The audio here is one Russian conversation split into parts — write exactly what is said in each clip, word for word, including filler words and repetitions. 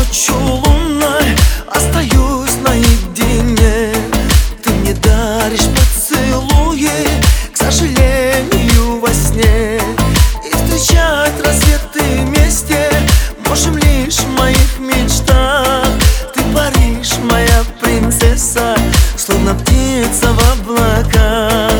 ночью лунной остаюсь наедине. Ты мне даришь поцелуи, к сожалению, во сне. И встречать рассветы вместе можем лишь в моих мечтах. Ты паришь, моя принцесса, словно птица в облаках.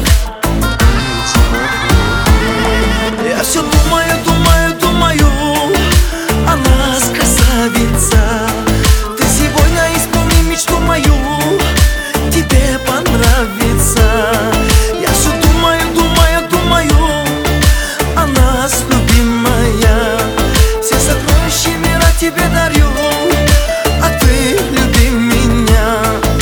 Я все думаю, думаю, думаю о нас, красавица. Ты сегодня исполни мечту мою, тебе понравится. Я все думаю, думаю, думаю о нас, любимая. Все сокровища мира тебе дарю, а ты люби меня.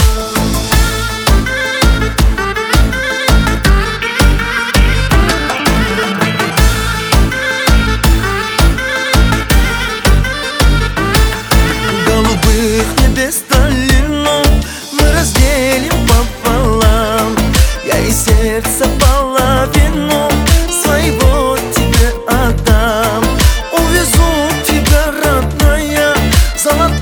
Голубых небес долину мы разделим пополам. Я и сердце половину своего тебе отдам. Увезу тебя, родная, в золотую